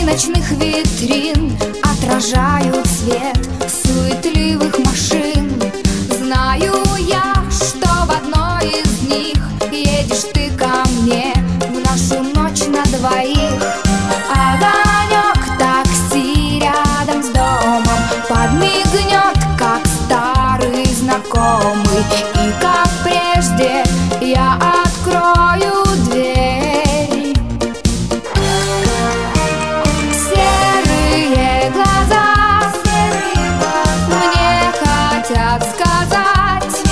ночных витрин отражают свет суетливых машин. Знаю я, что в одной из них едешь ты ко мне в нашу ночь на двоих. Огонек такси рядом с домом подмигнет, как старый знакомый, и как прежде я открою дверь. Серые глаза мне хотят сказать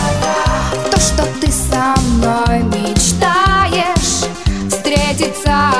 то, что ты со мной мечтаешь встретиться